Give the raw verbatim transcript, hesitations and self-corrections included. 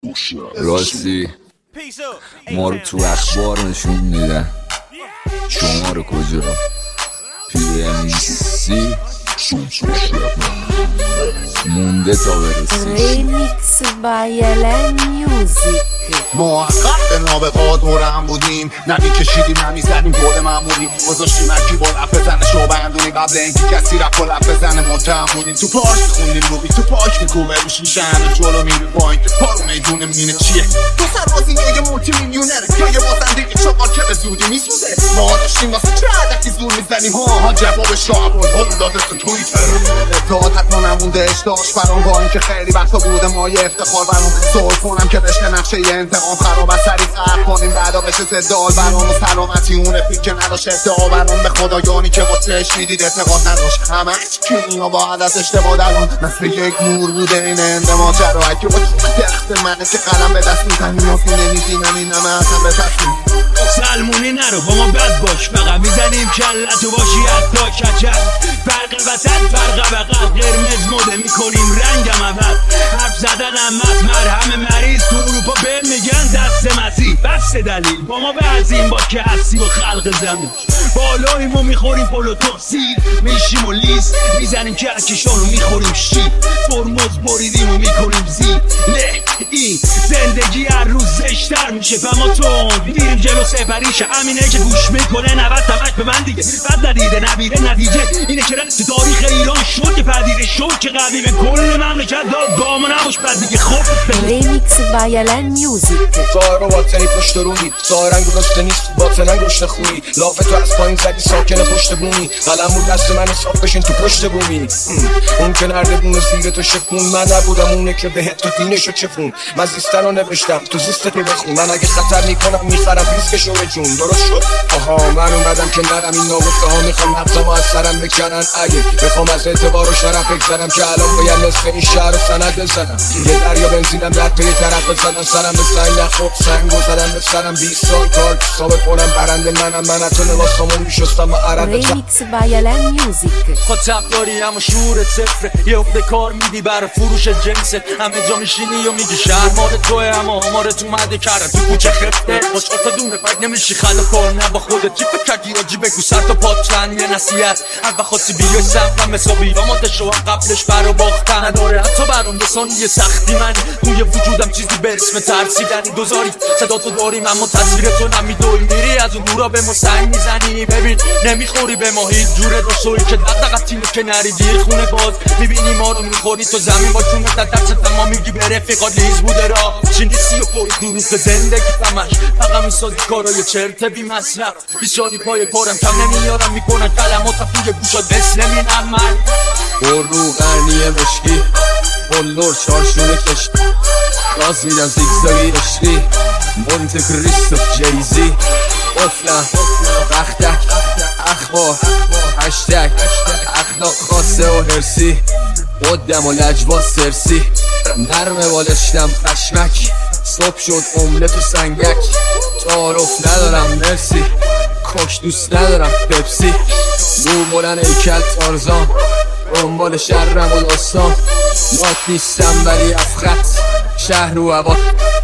راستی ما رو تو اخبار نشون میدن، شما رو کجا رو پی ام سی مونده تا برسی. ریمیکس بای الن میوزیک. محقق به نابغا دورم بودیم، نمی کشیدیم نمی زدیم گل معمولی، گذاشتیم هرکی با لب بزنه شوبندونی قبل اینکه کسی رپ و لب بزنه متهم بودیم. تو پارک خوندیم روبی، تو پارک میکوبه روش میشن جلو میری پایین پارو میدون مینه چیه. تو سربازی یا یه مولتی میلیونره یا یه بازندگی چقدر که به زودی میسوزه. ما داشتیم واسه چه هدفی زور میزنیم ها ها جواب شعب و هم داده تو تویتر. اتحاد حتما نمونده اشتاش برام با اینکه خیلی وقتا بوده ما یه افتخار برام سول کنم که بشنه نقشه یه انتقام خراب از سریع قرد کنیم بعدا بشه زدال برام و سلامتی اونه فیل که نداشت ادعا برام به خدایانی که با چشم میدید اعتقاد نداشت همه که اینا با عدد اشتباه دران مثل یک نور بوده این انده ماجرایی که با درخت منه که قلم به دست میزنیم ناسی نمیزینم این همه اصلا به تصمیم سلمونی نرو با ما بد باش، فقط میزنیم کلتو باشی حتی کچل فرق وسط فرق بقل قرمز مده میکنیم رنگم عوض حرف زدن امت مرهم مریض تو اروپا بل میگن دست مسیح بس دلیل با ما بعضیم با که هستی و خلق زمین بالاییم و میخوریم پلو تخصیل میشیم و لیست میزنیم کرکشان و میخوریم شیر ترمز بریدیم و میکنیم زیر نه این زندگی هر روز زشتر میشه فما تون میریم جلو سپریشه همینه که گوش میکنه نوت تمک به من دیگه بد ندیده نبیره نتیجه اینه که رد تاریخ ایران شد که پدیده شد که قدیم کل مملکت داد گام نباش بد دیگه خب ریمیکس بای الن میوزیک. ظاهر باطنی پشت روی ظاهرنگ گذاشته نیست باطنن گشته خویی لافه تو از پایین زدی ساکن پشت بومی قلم بود دست من صاف بشین تو پشت بومی اون که نرده بونه زیر تو شکون من نبودم اونه که بهت تو دینشو چفون من زیستن رو نوشتم تو زیست تو بخون من اگه خطر میکنم میخرم ریسکشو به جون درست شد آها من اومدم که نرم این ناموسه ها میخوام نقصم از سرم بکنن اگه بخوام از اعتبار و شرف بگذرم که الان باید نصف این شهر رو سند بزنم یه دریا بنزینم در پی طرف بزنم سرم به سنگ نخوب سنگ گذارم به سرم بیست سال کار ثابت کنم برنده منم من تو لباسامو میشستم و عرب ریمیکس بای الن میوزیک. خطب داری اما شعورت صفره یه عقده کار میدی برای فروش جنست همه جا میشینی و میگی شهر مال توه اما همارت اومده کردن تو کوچه خفته خوشخواه تا دونه فکر نمیشی خلافار نه با خودت چی فکر کردی آجی بگو سر تا پاچن یه نصیحت اول خواستی بیای سمتم حسابی آماده شو قبلش برا باختن نداره حتی برام دستان یه سختی من توی وجودم چیزی به اسم ترسیدنی دوزاری صدا تو داریم اما تصویر تو نمیدوی میری از اون دورا به ما سنگ میزنی ببین نمیخوری به ما هیچ جوره دوستوی که دقدقت تیمو که نریدی خونه باز میبینی ما رو میخوری تو زمین با چونت در درست تمام میگی به رفیقات لیز بوده را چی نیستی و پوری دروف زندگی تمش فقط میسازی کارای چرت بی مصرف بیشاری پای پارم کم نمیارم میکنن کلمات توی گوشات بس نمینم من برو قرنیه مشکی بلور چارشونه کشت راز میدم زیگزاگی عشقی مونت کریستوف جیزی افلم بختک اخبار هشتگ اخلاق خاصه و هرسی قدم و لجباز سرسی نرمه بالشتم پشمک صبح شد املت و سنگک تعارف ندارم مرسی کاش دوست ندارم پپسی دو بلن ایکل تارزان دنبال شرم و داستان مات نیستم ولی افخط شهر و عباد